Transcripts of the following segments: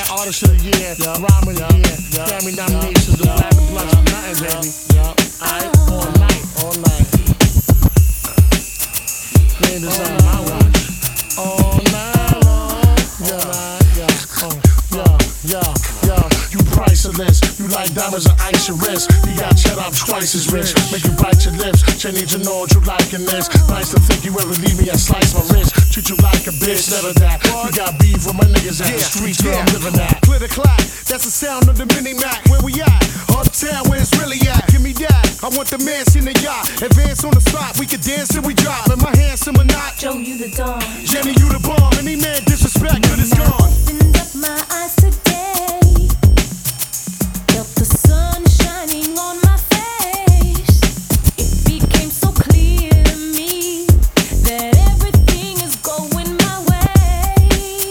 got artist of the year, rhyme of the year, Grammy nominations, the black and plus nothing, baby. Alright, all night. Playing this on my watch. All night long. You priceless. You like diamonds and ice your wrist. You got cheddar, I'm twice as rich. Make you bite your lips. She need to know what you liking this. Nice to think you ever leave me and slice my wrist. Treat you like a bitch, never that. You got beef with my niggas at the streets where I'm living at. Clear the clock, that's the sound of the mini Mac. Where we at? Uptown, where it's really at. Give me that. I want the mansion in the yacht. Advance on the spot, we can dance till we drop. Am I handsome or not? Joe, you the dawn. Jenny, you the bomb. Any man disrespect, good is gone. Opened up my eyes today. Felt the sun shining on my face. It became so clear to me that everything is going my way.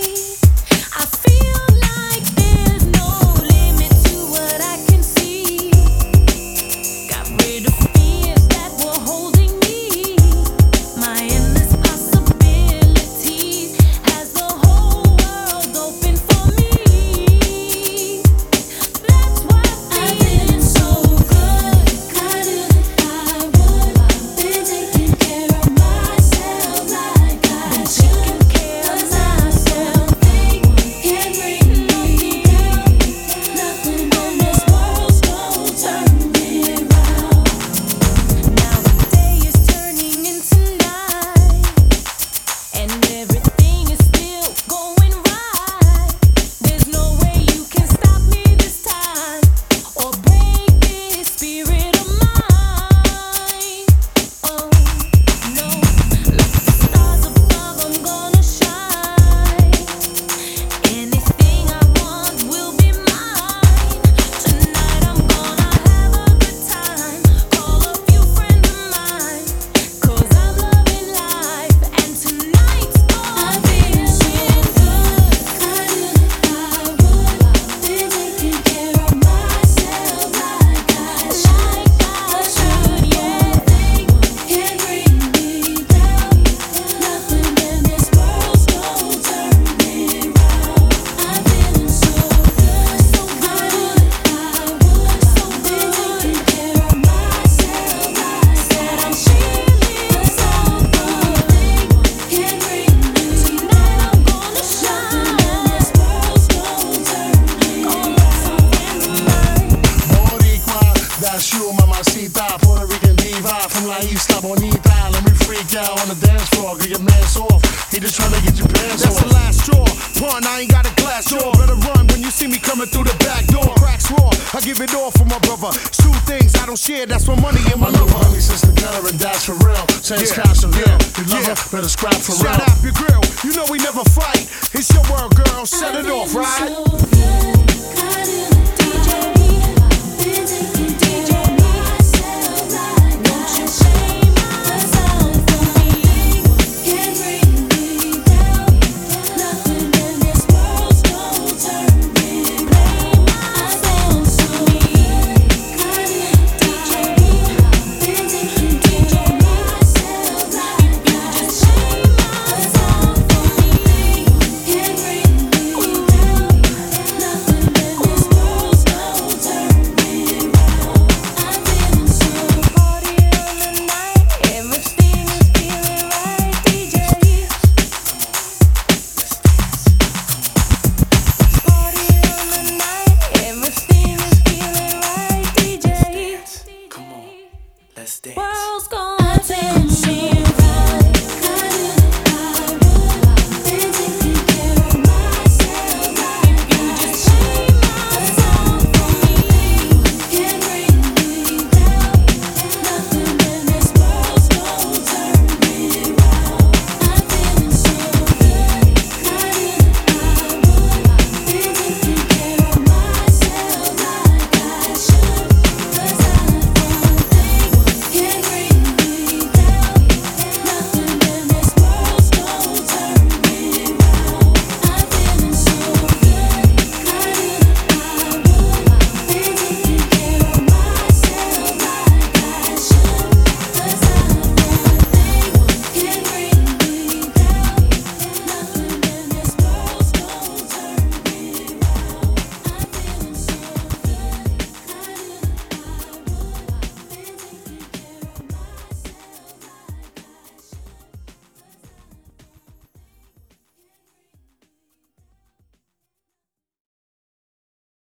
I feel like there's no limit to what I can see. Got rid of fears that were holding me. My endless possibilities has the whole world open for me. That's why I've been so good. I knew that I would. I've been taking care of myself like I should. Cause I still think can bring me down. Nothing in this world's gonna turn me around. Now the day is turning into night, and everything is still going right. There's no way you can stop me this time or break this spirit of mine. Oh no, like the stars above, I'm gonna shine. Anything I want will be mine. Tonight I'm gonna have a good time. Call a few friends of mine, 'cause I'm loving life, and tonight's gonna be good. I knew that I would. I've been taking care of myself like I should. Yeah, can bring me down. Nothing in this world's gonna turn me around. I've been so good, so good. I would, so good. Taking care of myself. I said I'm feeling so good. Can bring me tonight. I'm gonna shine. This world's gonna turn me around. Boricua, that's you, mamacita. Puerto Rican diva from La Isla Bonita. Let me freak out on the dance floor. Get your mans off. He just trying to get your pants That's off. the last straw. Pun, I ain't got a glass door. Better run when you see me coming through the back door. Cracks raw, I give it all for my brother. Shoot things I don't share, that's my money and my My little lover. honey sister gutter, and that's for real. Says Yeah, cash and real. yeah, You love yeah. her, better scrap for real. Shout out your girl, you know we never fight. It's your world, girl, set it off, right? So good, I knew that